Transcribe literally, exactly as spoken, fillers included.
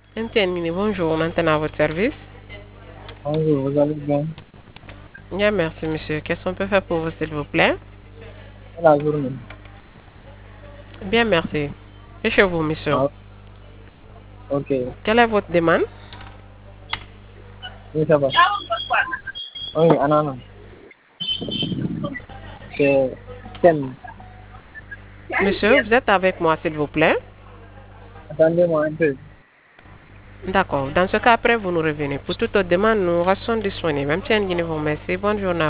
M T N Mini, bonjour, maintenant à votre service. Bonjour, vous allez bien? Bien, merci monsieur. Qu'est-ce qu'on peut faire pour vous, s'il vous plaît? C'est la journée. Bien, merci. Et chez vous, monsieur? Ah, ok, Quelle est votre demande? oui, ça va. Oui, ananas. C'est thème. Monsieur, vous êtes avec moi, s'il vous plaît? Attendez-moi un peu. D'accord. Dans ce cas, après, vous nous revenez. Pour toute autre demande, nous restons disponibles. M T N Guinée vous remercie. Bonne journée.